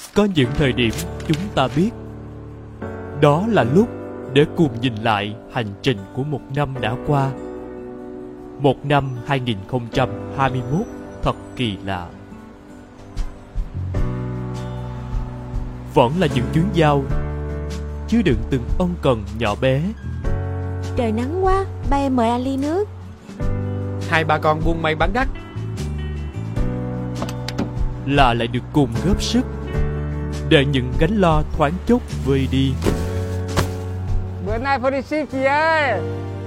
Có những thời điểm chúng ta biết đó là lúc để cùng nhìn lại hành trình của một năm đã qua. Một năm 2021 thật kỳ lạ. Vẫn là những chuyến giao chứa đựng từng ân cần nhỏ bé. Trời nắng quá, ba em mời anh ly nước. Hai ba con buôn may bán đắt. Là lại được cùng góp sức để những gánh lo thoáng chốc vơi đi. Bữa nay phải đi ship chị ơi.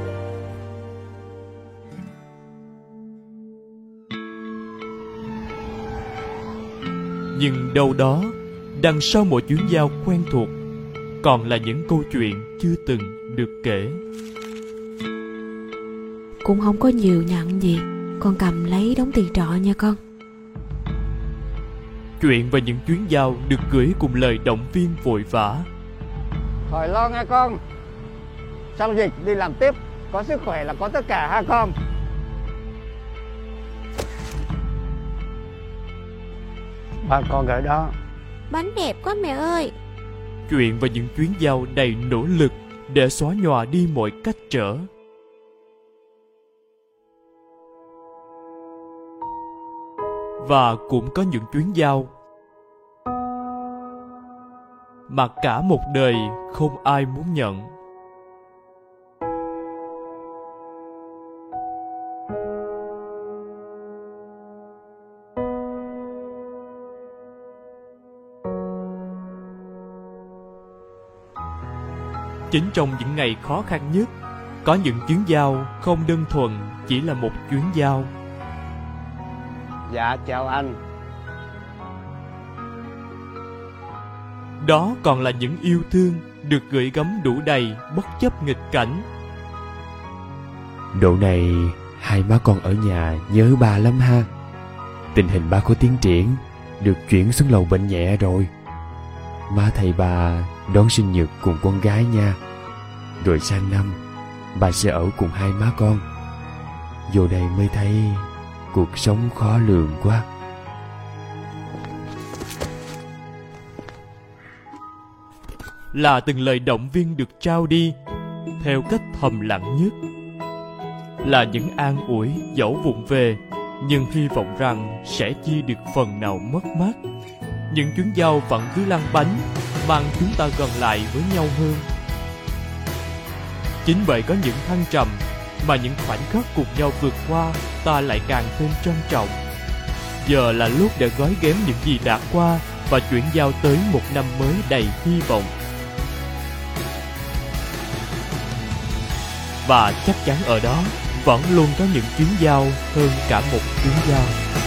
Nhưng đâu đó, đằng sau mỗi chuyến giao quen thuộc, còn là những câu chuyện chưa từng được kể. Cũng không có nhiều nhận gì, con cầm lấy đóng tiền trọ nha con. Chuyện và những chuyến giao được gửi cùng lời động viên vội vã. Khỏi lo nghe con. Xong dịch đi làm tiếp. Có sức khỏe là có tất cả ha con. Ba con gửi đó. Bánh đẹp quá mẹ ơi. Chuyện và những chuyến giao đầy nỗ lực để xóa nhòa đi mọi cách trở. Và cũng có những chuyến giao mà cả một đời không ai muốn nhận. Chính trong những ngày khó khăn nhất, có những chuyến giao không đơn thuần chỉ là một chuyến giao. Dạ chào anh. Đó còn là những yêu thương được gửi gắm đủ đầy bất chấp nghịch cảnh. Độ này hai má con ở nhà nhớ ba lắm ha. Tình hình ba có tiến triển, được chuyển xuống lầu bệnh nhẹ rồi. Má thầy bà đón sinh nhật cùng con gái nha. Rồi sang năm bà sẽ ở cùng hai má con. Vô đây mới thấy cuộc sống khó lường quá. Là từng lời động viên được trao đi theo cách thầm lặng nhất. Là những an ủi dẫu vụng về, nhưng hy vọng rằng sẽ chia được phần nào mất mát. Những chuyến giao vẫn cứ lăn bánh, mang chúng ta gần lại với nhau hơn. Chính bởi có những thăng trầm mà những khoảnh khắc cùng nhau vượt qua ta lại càng thêm trân trọng. Giờ là lúc để gói ghém những gì đã qua và chuyển giao tới một năm mới đầy hy vọng. Và chắc chắn ở đó vẫn luôn có những chuyến giao hơn cả một chuyến giao.